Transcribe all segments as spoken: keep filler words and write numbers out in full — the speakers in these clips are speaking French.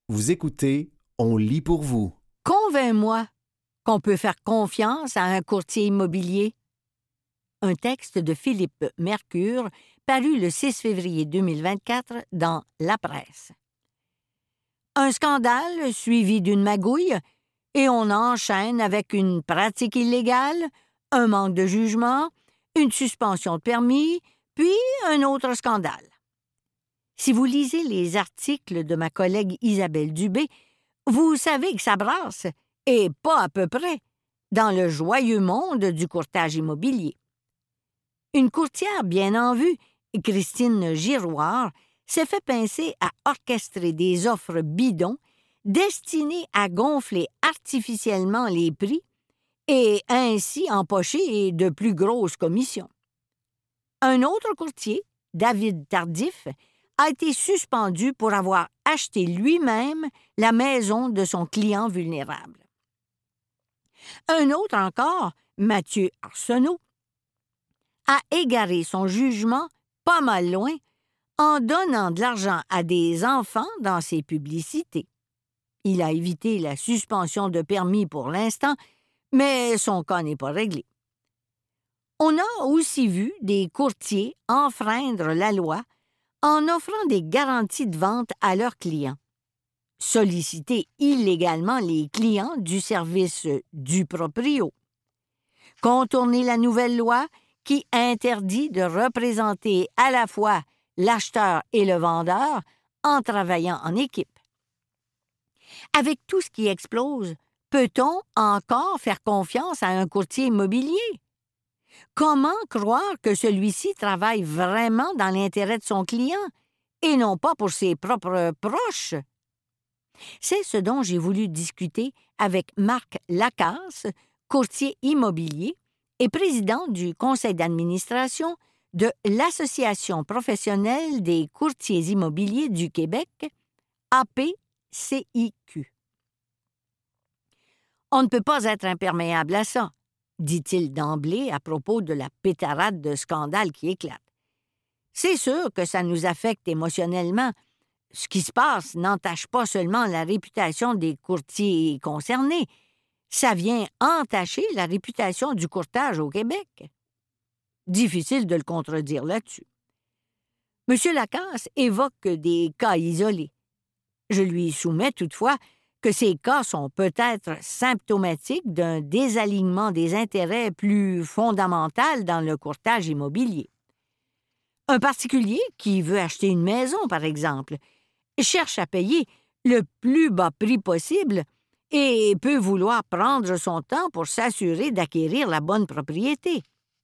Vous écoutez, on lit pour vous. Convainc-moi qu'on peut faire confiance à un courtier immobilier. Un texte de Philippe Mercure, paru le six février deux mille vingt-quatre dans La Presse. Un scandale suivi d'une magouille et on enchaîne avec une pratique illégale, un manque de jugement, une suspension de permis, puis un autre scandale. Si vous lisez les articles de ma collègue Isabelle Dubé, vous savez que ça brasse, et pas à peu près, dans le joyeux monde du courtage immobilier. Une courtière bien en vue, Christine Giroir, s'est fait pincer à orchestrer des offres bidons destinées à gonfler artificiellement les prix et ainsi empocher de plus grosses commissions. Un autre courtier, David Tardif, a été suspendu pour avoir acheté lui-même la maison de son client vulnérable. Un autre encore, Mathieu Arsenault, a égaré son jugement pas mal loin en donnant de l'argent à des enfants dans ses publicités. Il a évité la suspension de permis pour l'instant, mais son cas n'est pas réglé. On a aussi vu des courtiers enfreindre la loi en offrant des garanties de vente à leurs clients, solliciter illégalement les clients du service du proprio, contourner la nouvelle loi qui interdit de représenter à la fois l'acheteur et le vendeur en travaillant en équipe. Avec tout ce qui explose, peut-on encore faire confiance à un courtier immobilier? Comment croire que celui-ci travaille vraiment dans l'intérêt de son client et non pas pour ses propres proches? C'est ce dont j'ai voulu discuter avec Marc Lacasse, courtier immobilier et président du conseil d'administration de l'Association professionnelle des courtiers immobiliers du Québec, A P C I Q. On ne peut pas être imperméable à ça, dit-il d'emblée à propos de la pétarade de scandale qui éclate. C'est sûr que ça nous affecte émotionnellement. Ce qui se passe n'entache pas seulement la réputation des courtiers concernés, ça vient entacher la réputation du courtage au Québec. Difficile de le contredire là-dessus. M. Lacasse évoque des cas isolés. Je lui soumets toutefois que ces cas sont peut-être symptomatiques d'un désalignement des intérêts plus fondamental dans le courtage immobilier. Un particulier qui veut acheter une maison, par exemple, cherche à payer le plus bas prix possible et peut vouloir prendre son temps pour s'assurer d'acquérir la bonne propriété.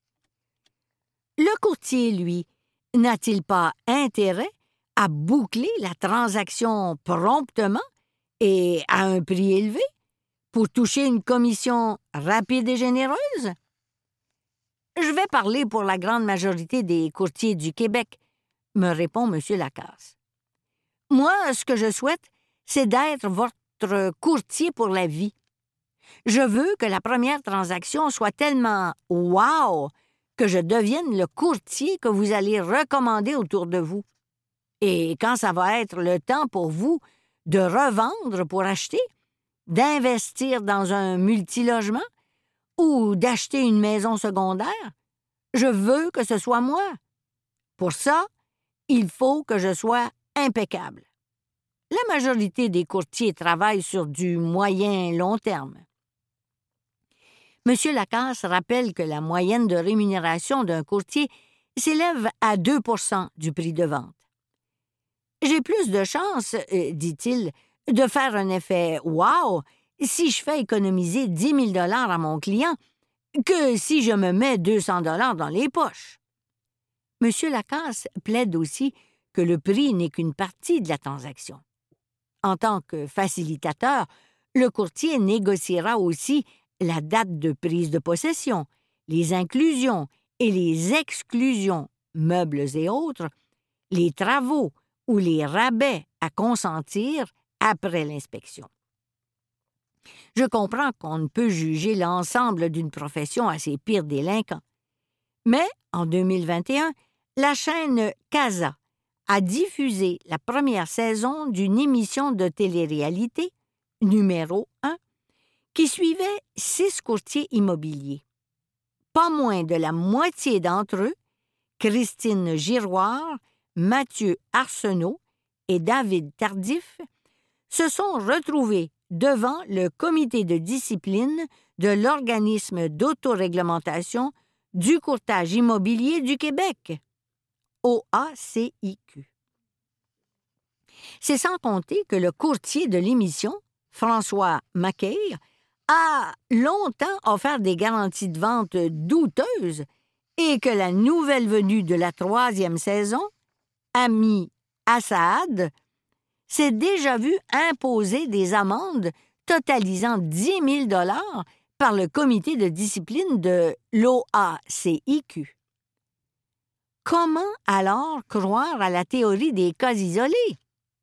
Le courtier, lui, n'a-t-il pas intérêt à boucler la transaction promptement et à un prix élevé pour toucher une commission rapide et généreuse? Je vais parler pour la grande majorité des courtiers du Québec, me répond M. Lacasse. Moi, ce que je souhaite, c'est d'être votre courtier pour la vie. Je veux que la première transaction soit tellement « wow » que je devienne le courtier que vous allez recommander autour de vous. Et quand ça va être le temps pour vous de revendre pour acheter, d'investir dans un multilogement ou d'acheter une maison secondaire, je veux que ce soit moi. Pour ça, il faut que je sois impeccable. La majorité des courtiers travaillent sur du moyen-long terme. M. Lacasse rappelle que la moyenne de rémunération d'un courtier s'élève à deux pour cent du prix de vente. J'ai plus de chances, euh, dit-il, de faire un effet « wow » si je fais économiser dix mille dollars à mon client que si je me mets deux cents dollars dans les poches. M. Lacasse plaide aussi que le prix n'est qu'une partie de la transaction. En tant que facilitateur, le courtier négociera aussi la date de prise de possession, les inclusions et les exclusions, meubles et autres, les travaux ou les rabais à consentir après l'inspection. Je comprends qu'on ne peut juger l'ensemble d'une profession à ses pires délinquants. Mais, en deux mille vingt et un, la chaîne Casa a diffusé la première saison d'une émission de télé-réalité, numéro un, qui suivait six courtiers immobiliers. Pas moins de la moitié d'entre eux, Christine Giroir, Mathieu Arsenault et David Tardif, se sont retrouvés devant le comité de discipline de l'organisme d'autoréglementation du courtage immobilier du Québec, O A C I Q. C'est sans compter que le courtier de l'émission, François Mackay, a longtemps offert des garanties de vente douteuses et que la nouvelle venue de la troisième saison, Ami Assaad, s'est déjà vu imposer des amendes totalisant dix mille dollars par le comité de discipline de l'O A C I Q. Comment alors croire à la théorie des cas isolés?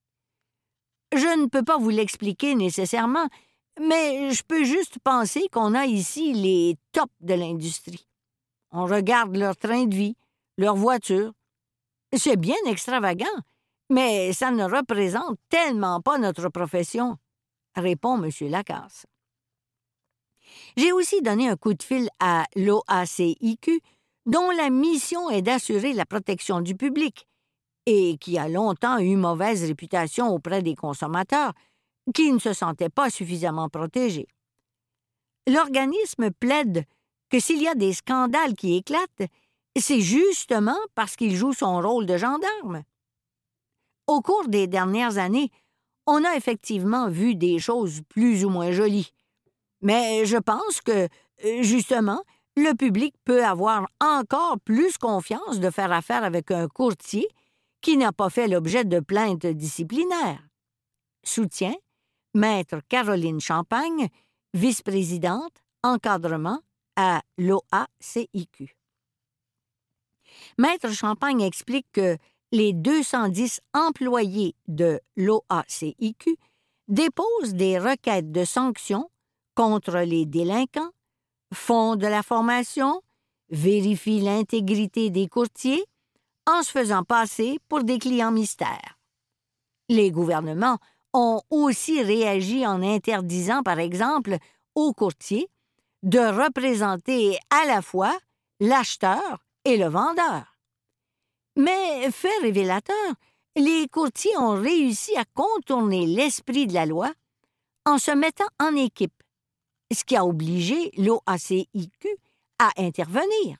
Je ne peux pas vous l'expliquer nécessairement, mais je peux juste penser qu'on a ici les tops de l'industrie. On regarde leur train de vie, leur voiture. C'est bien extravagant, mais ça ne représente tellement pas notre profession, répond M. Lacasse. J'ai aussi donné un coup de fil à l'O A C I Q, dont la mission est d'assurer la protection du public et qui a longtemps eu mauvaise réputation auprès des consommateurs qui ne se sentaient pas suffisamment protégés. L'organisme plaide que s'il y a des scandales qui éclatent, c'est justement parce qu'il joue son rôle de gendarme. Au cours des dernières années, on a effectivement vu des choses plus ou moins jolies. Mais je pense que, justement, le public peut avoir encore plus confiance de faire affaire avec un courtier qui n'a pas fait l'objet de plaintes disciplinaires. Soutien, Maître Caroline Champagne, vice-présidente, encadrement à l'O A C I Q. Maître Champagne explique que les deux cent dix employés de l'O A C I Q déposent des requêtes de sanctions contre les délinquants, font de la formation, vérifient l'intégrité des courtiers en se faisant passer pour des clients mystères. Les gouvernements ont aussi réagi en interdisant, par exemple, aux courtiers de représenter à la fois l'acheteur et le vendeur. Mais, fait révélateur, les courtiers ont réussi à contourner l'esprit de la loi en se mettant en équipe, ce qui a obligé l'O A C I Q à intervenir.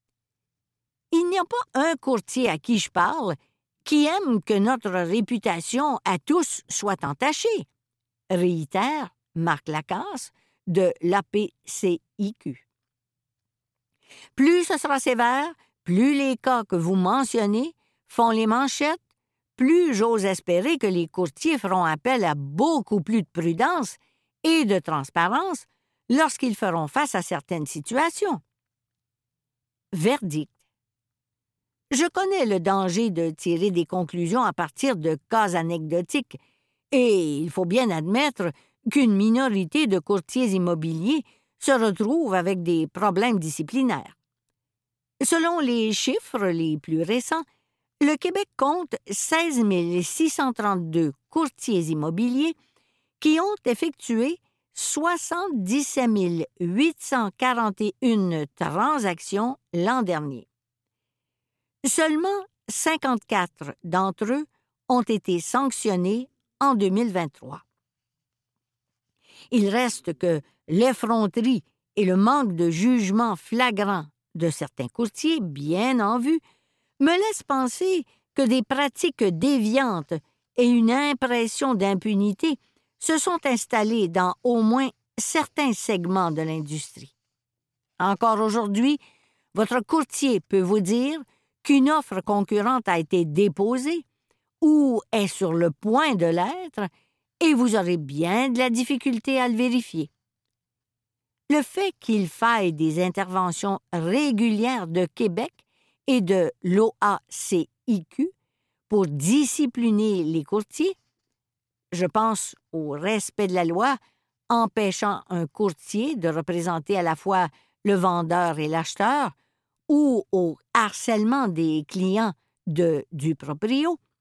Il n'y a pas un courtier à qui je parle qui aime que notre réputation à tous soit entachée, réitère Marc Lacasse de l'A P C I Q. Plus ce sera sévère, plus les cas que vous mentionnez font les manchettes, plus j'ose espérer que les courtiers feront appel à beaucoup plus de prudence et de transparence lorsqu'ils feront face à certaines situations. Verdict. Je connais le danger de tirer des conclusions à partir de cas anecdotiques, et il faut bien admettre qu'une minorité de courtiers immobiliers se retrouve avec des problèmes disciplinaires. Selon les chiffres les plus récents, le Québec compte seize mille six cent trente-deux courtiers immobiliers qui ont effectué soixante-dix-sept mille huit cent quarante et un transactions l'an dernier. Seulement cinquante-quatre d'entre eux ont été sanctionnés en deux mille vingt-trois. Il reste que l'effronterie et le manque de jugement flagrant de certains courtiers, bien en vue, me laissent penser que des pratiques déviantes et une impression d'impunité se sont installées dans au moins certains segments de l'industrie. Encore aujourd'hui, votre courtier peut vous dire qu'une offre concurrente a été déposée ou est sur le point de l'être et vous aurez bien de la difficulté à le vérifier. Le fait qu'il faille des interventions régulières de Québec et de l'O A C I Q pour discipliner les courtiers, je pense au respect de la loi empêchant un courtier de représenter à la fois le vendeur et l'acheteur, ou au harcèlement des clients de, du proprio,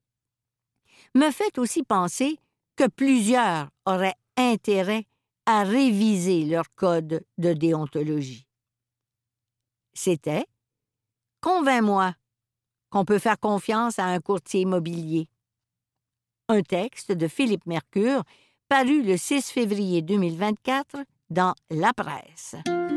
me fait aussi penser que plusieurs auraient intérêt à réviser leur code de déontologie. C'était « Convainc-moi qu'on peut faire confiance à un courtier immobilier ». Un texte de Philippe Mercure, paru le six février deux mille vingt-quatre dans La Presse.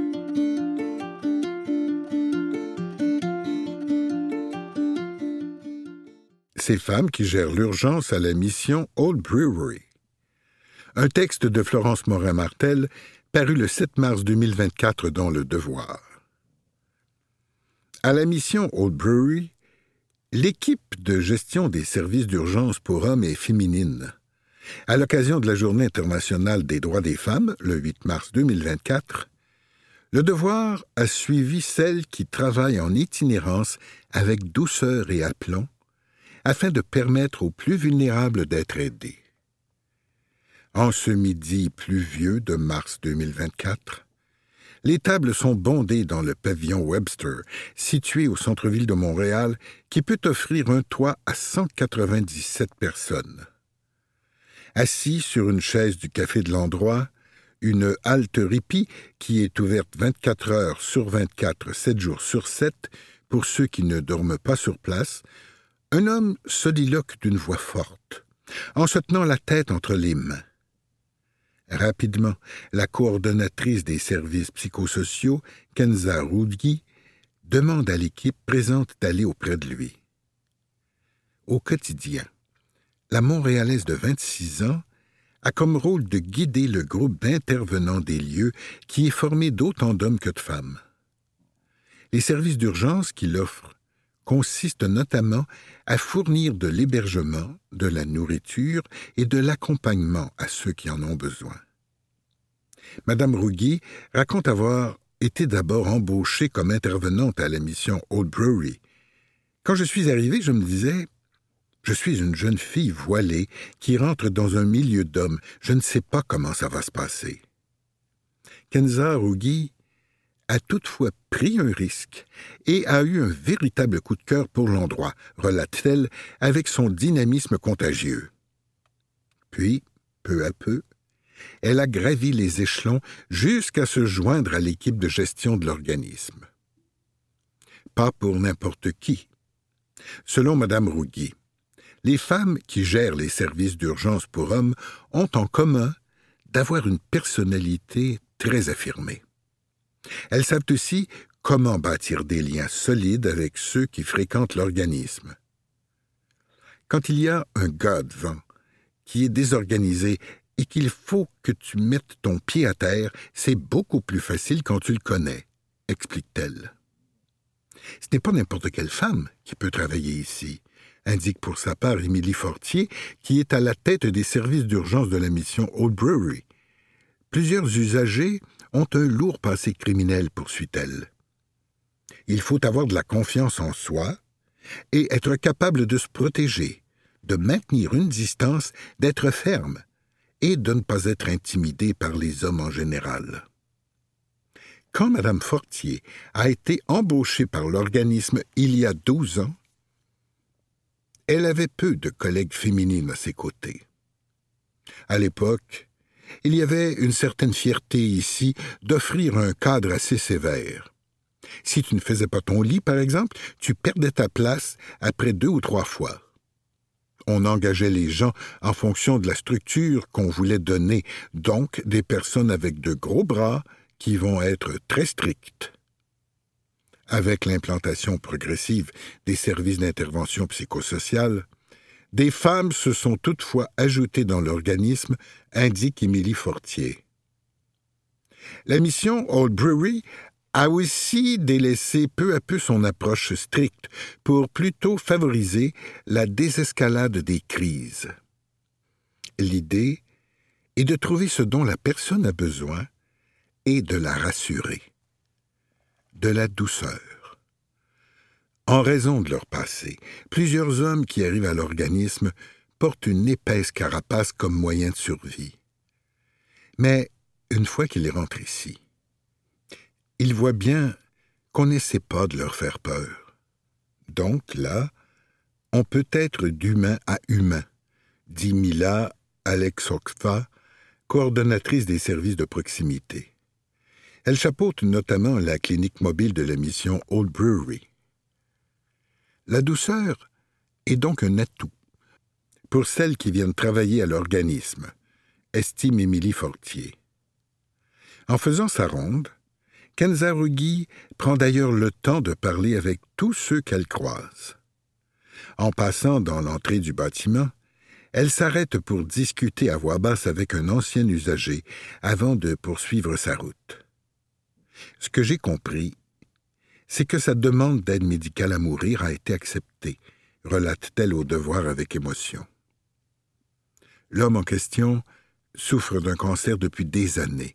Ces femmes qui gèrent l'urgence à la mission Old Brewery. Un texte de Florence Morin-Martel, paru le sept mars deux mille vingt-quatre dans Le Devoir. À la mission Old Brewery, l'équipe de gestion des services d'urgence pour hommes est féminine. À l'occasion de la Journée internationale des droits des femmes, le huit mars deux mille vingt-quatre, Le Devoir a suivi celles qui travaillent en itinérance avec douceur et aplomb afin de permettre aux plus vulnérables d'être aidés. En ce midi pluvieux de mars deux mille vingt-quatre, les tables sont bondées dans le pavillon Webster, situé au centre-ville de Montréal, qui peut offrir un toit à cent quatre-vingt-dix-sept personnes. Assis sur une chaise du café de l'endroit, une halte ripie qui est ouverte vingt-quatre heures sur vingt-quatre, sept jours sur sept, pour ceux qui ne dorment pas sur place, un homme soliloque d'une voix forte, en se tenant la tête entre les mains. Rapidement, la coordonnatrice des services psychosociaux, Kenza Roudgui, demande à l'équipe présente d'aller auprès de lui. Au quotidien, la Montréalaise de vingt-six ans a comme rôle de guider le groupe d'intervenants des lieux qui est formé d'autant d'hommes que de femmes. Les services d'urgence qu'il offre consistent notamment à fournir de l'hébergement, de la nourriture et de l'accompagnement à ceux qui en ont besoin. Madame Rougui raconte avoir été d'abord embauchée comme intervenante à la mission Old Brewery. Quand je suis arrivée, je me disais « Je suis une jeune fille voilée qui rentre dans un milieu d'hommes. Je ne sais pas comment ça va se passer. » Kenza Rougui a toutefois pris un risque et a eu un véritable coup de cœur pour l'endroit, relate-t-elle avec son dynamisme contagieux. Puis, peu à peu, elle a gravi les échelons jusqu'à se joindre à l'équipe de gestion de l'organisme. Pas pour n'importe qui. Selon Madame Rougui, les femmes qui gèrent les services d'urgence pour hommes ont en commun d'avoir une personnalité très affirmée. Elles savent aussi comment bâtir des liens solides avec ceux qui fréquentent l'organisme. Quand il y a un gars devant qui est désorganisé et qu'il faut que tu mettes ton pied à terre, c'est beaucoup plus facile quand tu le connais, explique-t-elle. Ce n'est pas n'importe quelle femme qui peut travailler ici, indique pour sa part Émilie Fortier, qui est à la tête des services d'urgence de la mission Old Brewery. Plusieurs usagers ont un lourd passé criminel, poursuit-elle. Il faut avoir de la confiance en soi et être capable de se protéger, de maintenir une distance, d'être ferme et de ne pas être intimidé par les hommes en général. Quand Mme Fortier a été embauchée par l'organisme il y a douze ans, elle avait peu de collègues féminines à ses côtés. À l'époque, il y avait une certaine fierté ici d'offrir un cadre assez sévère. Si tu ne faisais pas ton lit, par exemple, tu perdais ta place après deux ou trois fois. On engageait les gens en fonction de la structure qu'on voulait donner, donc des personnes avec de gros bras qui vont être très strictes. Avec l'implantation progressive des services d'intervention psychosociale, des femmes se sont toutefois ajoutées dans l'organisme, indique Émilie Fortier. La mission Old Brewery a aussi délaissé peu à peu son approche stricte pour plutôt favoriser la désescalade des crises. L'idée est de trouver ce dont la personne a besoin et de la rassurer. De la douceur. En raison de leur passé, plusieurs hommes qui arrivent à l'organisme portent une épaisse carapace comme moyen de survie. Mais une fois qu'ils rentrent ici, ils voient bien qu'on n'essaie pas de leur faire peur. Donc là, on peut être d'humain à humain, dit Mila Alexokva, coordonnatrice des services de proximité. Elle chapeaute notamment la clinique mobile de la mission Old Brewery. La douceur est donc un atout pour celles qui viennent travailler à l'organisme, estime Émilie Fortier. En faisant sa ronde, Kenzarugi prend d'ailleurs le temps de parler avec tous ceux qu'elle croise. En passant dans l'entrée du bâtiment, elle s'arrête pour discuter à voix basse avec un ancien usager avant de poursuivre sa route. Ce que j'ai compris, c'est que sa demande d'aide médicale à mourir a été acceptée, relate-t-elle au Devoir avec émotion. L'homme en question souffre d'un cancer depuis des années,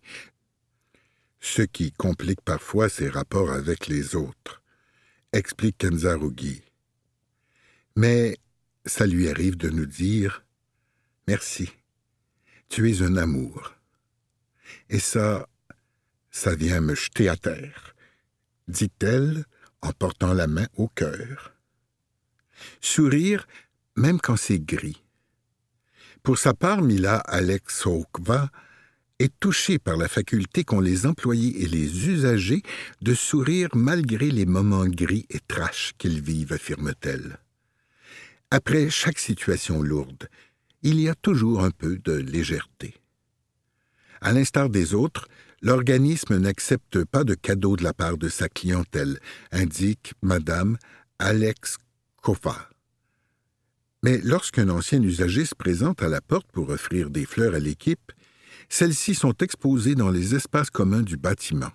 ce qui complique parfois ses rapports avec les autres, explique Kenzarugi. Mais ça lui arrive de nous dire « Merci, tu es un amour ». Et ça, ça vient me jeter à terre, dit-elle en portant la main au cœur. Sourire, même quand c'est gris. Pour sa part, Mila Alexokva est touchée par la faculté qu'ont les employés et les usagers de sourire malgré les moments gris et trash qu'ils vivent, affirme-t-elle. Après chaque situation lourde, il y a toujours un peu de légèreté. À l'instar des autres, l'organisme n'accepte pas de cadeaux de la part de sa clientèle, indique Madame Alexokva. Mais lorsqu'un ancien usager se présente à la porte pour offrir des fleurs à l'équipe, celles-ci sont exposées dans les espaces communs du bâtiment.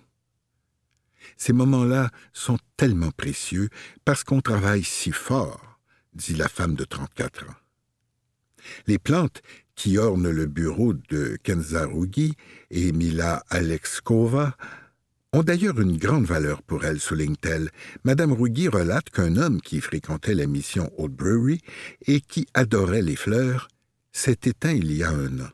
Ces moments-là sont tellement précieux parce qu'on travaille si fort, dit la femme de trente-quatre ans. Les plantes qui ornent le bureau de Kenzarugi et Mila Alexokva ont d'ailleurs une grande valeur pour elle, souligne-t-elle. Madame Rugi relate qu'un homme qui fréquentait la mission Old Brewery et qui adorait les fleurs s'est éteint il y a un an.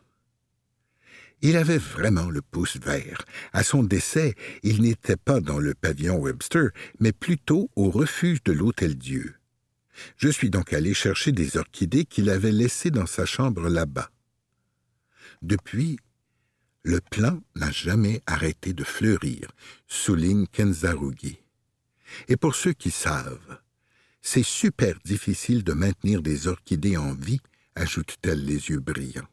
Il avait vraiment le pouce vert. À son décès, il n'était pas dans le pavillon Webster, mais plutôt au refuge de l'Hôtel-Dieu. Je suis donc allé chercher des orchidées qu'il avait laissées dans sa chambre là-bas. Depuis, le plant n'a jamais arrêté de fleurir, souligne Kenzarugi. Et pour ceux qui savent, c'est super difficile de maintenir des orchidées en vie, ajoute-t-elle les yeux brillants.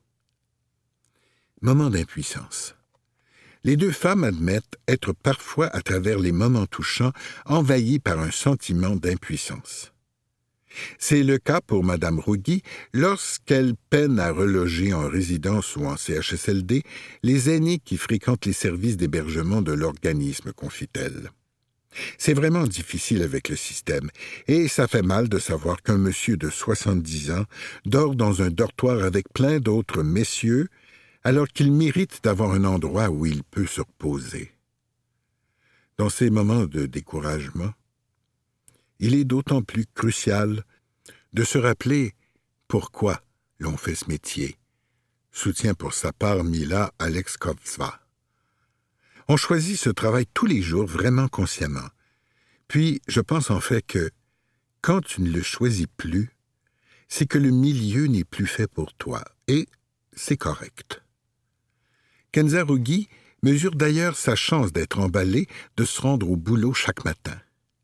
Moment d'impuissance. Les deux femmes admettent être parfois, à travers les moments touchants, envahies par un sentiment d'impuissance. C'est le cas pour Madame Rugi lorsqu'elle peine à reloger en résidence ou en C H S L D les aînés qui fréquentent les services d'hébergement de l'organisme, confie-t-elle. C'est vraiment difficile avec le système, et ça fait mal de savoir qu'un monsieur de soixante-dix ans dort dans un dortoir avec plein d'autres messieurs, alors qu'il mérite d'avoir un endroit où il peut se reposer. Dans ces moments de découragement, il est d'autant plus crucial de se rappeler pourquoi l'on fait ce métier, soutient pour sa part Mila Alexokva. On choisit ce travail tous les jours vraiment consciemment. Puis, je pense en fait que, quand tu ne le choisis plus, c'est que le milieu n'est plus fait pour toi, et c'est correct. Kenzarugi mesure d'ailleurs sa chance d'être emballée, de se rendre au boulot chaque matin.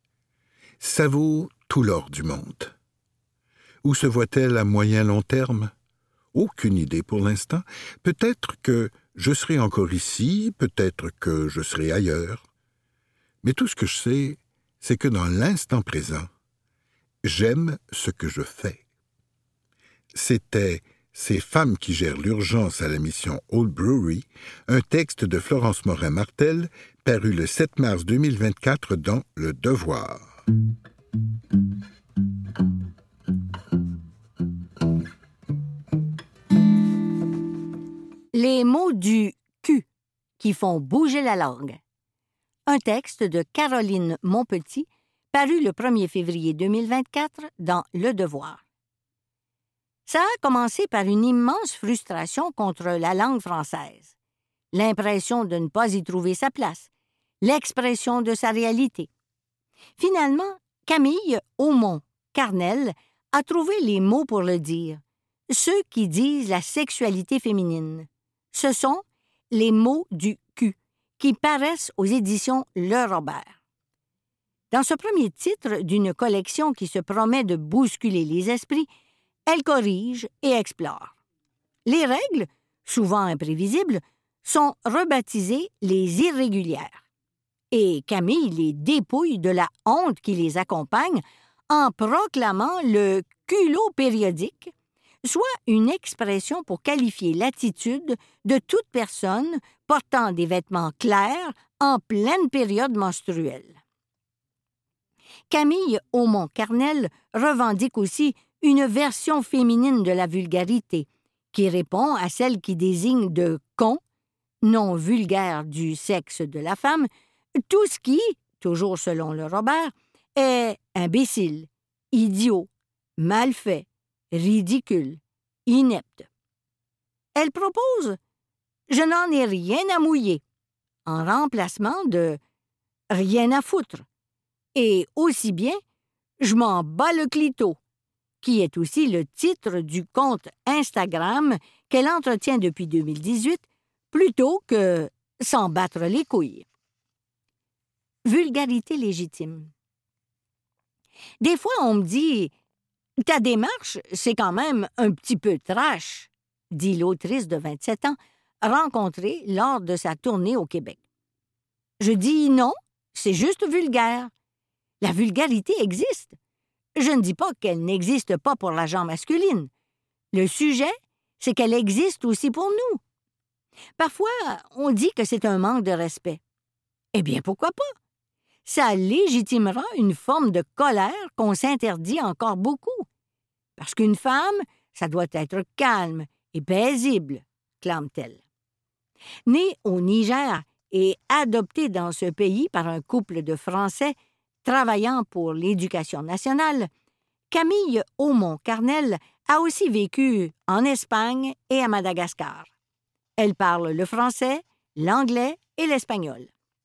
Ça vaut tout l'or du monde. Où se voit-elle à moyen-long terme? Aucune idée pour l'instant. Peut-être que je serai encore ici, peut-être que je serai ailleurs. Mais tout ce que je sais, c'est que dans l'instant présent, j'aime ce que je fais. C'était Ces femmes qui gèrent l'urgence à la mission Old Brewery, un texte de Florence Morin-Martel, paru le sept mars deux mille vingt-quatre dans Le Devoir. Les mots du cul qui font bouger la langue. Un texte de Caroline Monpetit, paru le premier février deux mille vingt-quatre dans Le Devoir. Ça a commencé par une immense frustration contre la langue française, l'impression de ne pas y trouver sa place, l'expression de sa réalité. Finalement, Camille Aumont-Carnel a trouvé les mots pour le dire. ceux qui disent la sexualité féminine. Ce sont les mots du cul qui paraissent aux éditions Le Robert. Dans ce premier titre d'une collection qui se promet de bousculer les esprits, elle corrige et explore. Les règles, souvent imprévisibles, sont rebaptisées les irrégulières. Et Camille les dépouille de la honte qui les accompagne en proclamant le culot périodique, soit une expression pour qualifier l'attitude de toute personne portant des vêtements clairs en pleine période menstruelle. Camille Aumont-Carnel revendique aussi une version féminine de la vulgarité, qui répond à celle qui désigne de con, non vulgaire du sexe de la femme, tout ce qui, toujours selon le Robert, est imbécile, idiot, mal fait, ridicule, inepte. Elle propose « Je n'en ai rien à mouiller » en remplacement de « rien à foutre » et aussi bien « Je m'en bats le clito » qui est aussi le titre du compte Instagram qu'elle entretient depuis deux mille dix-huit, plutôt que « s'en battre les couilles ». Vulgarité légitime. Des fois, on me dit « Ta démarche, c'est quand même un petit peu trash », dit l'autrice de vingt-sept ans, rencontrée lors de sa tournée au Québec. Je dis non, c'est juste vulgaire. La vulgarité existe. Je ne dis pas qu'elle n'existe pas pour la gent masculine. Le sujet, c'est qu'elle existe aussi pour nous. Parfois, on dit que c'est un manque de respect. Eh bien, pourquoi pas? Ça légitimera une forme de colère qu'on s'interdit encore beaucoup. Parce qu'une femme, ça doit être calme et paisible, clame-t-elle. Née au Niger et adoptée dans ce pays par un couple de Français travaillant pour l'Éducation nationale, Camille Aumont-Carnel a aussi vécu en Espagne et à Madagascar. Elle parle le français, l'anglais et l'espagnol.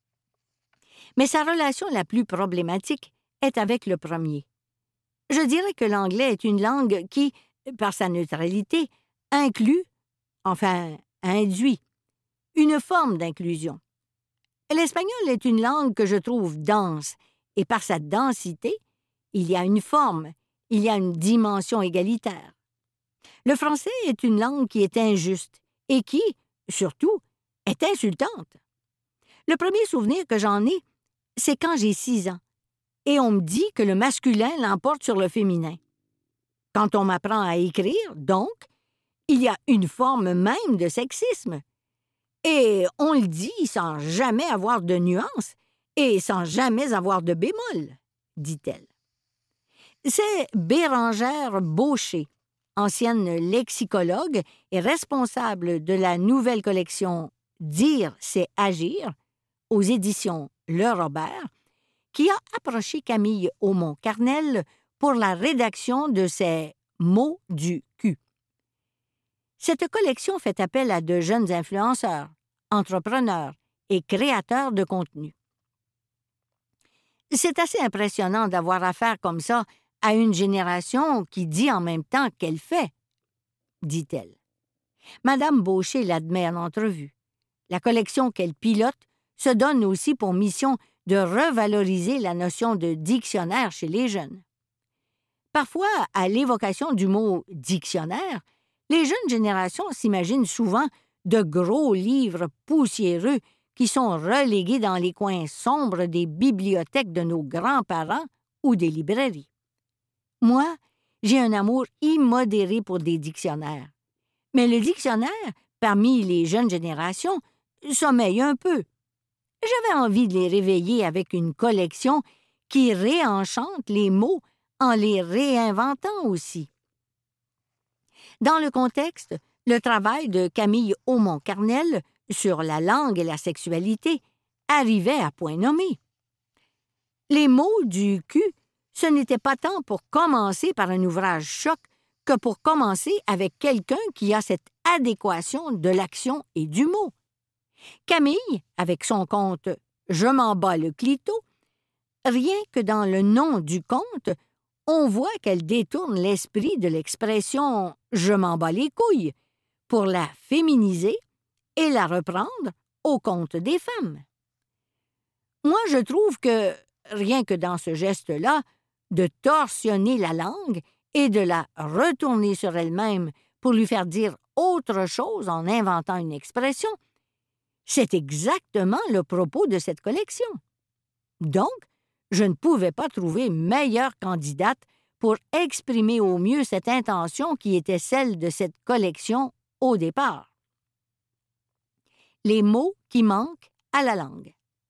Mais sa relation la plus problématique est avec le premier. Je dirais que l'anglais est une langue qui, par sa neutralité, inclut, enfin induit, une forme d'inclusion. L'espagnol est une langue que je trouve dense, et par sa densité, il y a une forme, il y a une dimension égalitaire. Le français est une langue qui est injuste et qui, surtout, est insultante. Le premier souvenir que j'en ai, c'est quand j'ai six ans, et on me dit que le masculin l'emporte sur le féminin. Quand on m'apprend à écrire, donc, il y a une forme même de sexisme. Et on le dit sans jamais avoir de nuance et sans jamais avoir de bémol, dit-elle. C'est Bérangère Beauché, ancienne lexicologue et responsable de la nouvelle collection « Dire, c'est agir » aux éditions Le Robert, qui a approché Camille Aumont-Carnel pour la rédaction de ces « mots du cul ». Cette collection fait appel à de jeunes influenceurs, entrepreneurs et créateurs de contenu. C'est assez impressionnant d'avoir affaire comme ça à une génération qui dit en même temps qu'elle fait, dit-elle. Madame Beauché l'admet en entrevue. La collection qu'elle pilote se donne aussi pour mission de revaloriser la notion de dictionnaire chez les jeunes. Parfois, à l'évocation du mot « dictionnaire », les jeunes générations s'imaginent souvent de gros livres poussiéreux qui sont relégués dans les coins sombres des bibliothèques de nos grands-parents ou des librairies. Moi, j'ai un amour immodéré pour des dictionnaires. Mais le dictionnaire, parmi les jeunes générations, sommeille un peu. J'avais envie de les réveiller avec une collection qui réenchante les mots en les réinventant aussi. Dans le contexte, le travail de Camille Aumont-Carnel sur la langue et la sexualité arrivait à point nommé. Les mots du cul, ce n'était pas tant pour commencer par un ouvrage choc que pour commencer avec quelqu'un qui a cette adéquation de l'action et du mot. Camille, avec son conte « Je m'en bats le clito », rien que dans le nom du conte, on voit qu'elle détourne l'esprit de l'expression « je m'en bats les couilles » pour la féminiser et la reprendre au compte des femmes. Moi, je trouve que, rien que dans ce geste-là, de torsionner la langue et de la retourner sur elle-même pour lui faire dire autre chose en inventant une expression, c'est exactement le propos de cette collection. Donc, je ne pouvais pas trouver meilleure candidate pour exprimer au mieux cette intention qui était celle de cette collection au départ. Les mots qui manquent à la langue.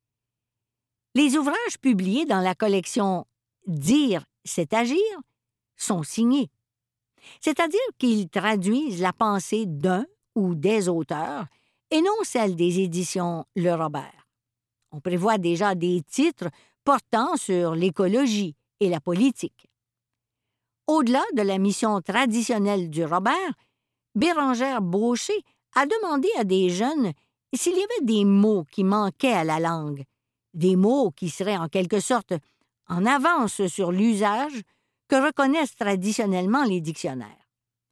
Les ouvrages publiés dans la collection « Dire, c'est agir » sont signés, c'est-à-dire qu'ils traduisent la pensée d'un ou des auteurs et non celle des éditions Le Robert. On prévoit déjà des titres portant sur l'écologie et la politique. Au-delà de la mission traditionnelle du Robert, Bérengère Beauché a demandé à des jeunes s'il y avait des mots qui manquaient à la langue, des mots qui seraient en quelque sorte en avance sur l'usage que reconnaissent traditionnellement les dictionnaires.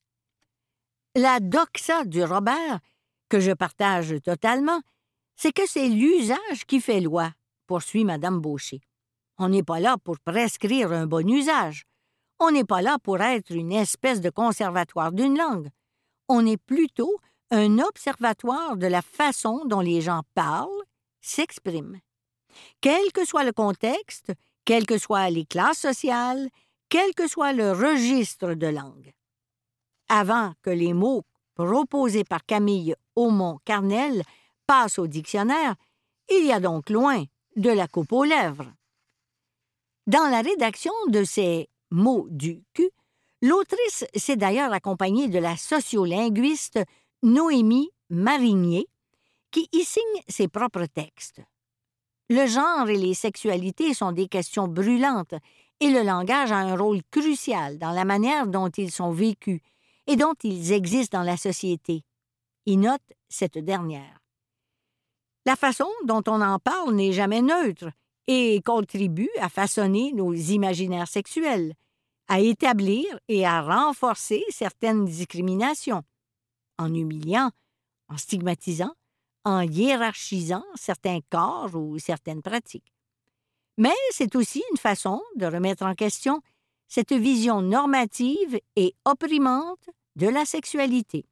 La doxa du Robert, que je partage totalement, c'est que c'est l'usage qui fait loi, poursuit Mme Beauché. On n'est pas là pour prescrire un bon usage. On n'est pas là pour être une espèce de conservatoire d'une langue. On est plutôt un observatoire de la façon dont les gens parlent, s'expriment. Quel que soit le contexte, quelles que soient les classes sociales, quel que soit le registre de langue. Avant que les mots proposés par Camille Aumont-Carnel passent au dictionnaire, il y a donc loin de la coupe aux lèvres. Dans la rédaction de ces mots du cul, l'autrice s'est d'ailleurs accompagnée de la sociolinguiste Noémie Marigné, qui y signe ses propres textes. Le genre et les sexualités sont des questions brûlantes et le langage a un rôle crucial dans la manière dont ils sont vécus et dont ils existent dans la société. Il note cette dernière. La façon dont on en parle n'est jamais neutre et contribue à façonner nos imaginaires sexuels, à établir et à renforcer certaines discriminations, en humiliant, en stigmatisant, en hiérarchisant certains corps ou certaines pratiques. Mais c'est aussi une façon de remettre en question cette vision normative et opprimante de la sexualité.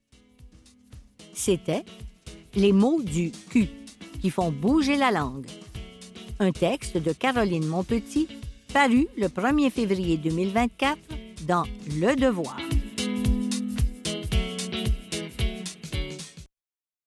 C'était « Les mots du cul qui font bouger la langue », un texte de Caroline Monpetit, paru le premier février deux mille vingt-quatre dans Le Devoir.